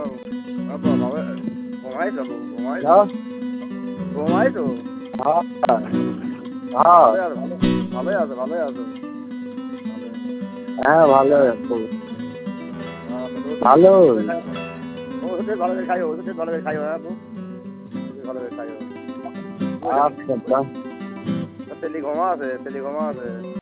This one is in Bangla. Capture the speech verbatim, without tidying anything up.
আপু ভাবে ঘুমাইছো আপু ঘুমাইছো হ্যাঁ ঘুমাইছো হ্যাঁ হ্যাঁ ভালোই আছো ভালো ভালোই আছো ভালোই আছো হ্যাঁ ভালো আছি ভালো ওষুধ ভালো করে খাইও ওষুধ ভালো করে খাইও হ্যাঁ আপু ভালো করে খাইও আচ্ছা তেলি ঘুমা আছে তেলি ঘুমা আছে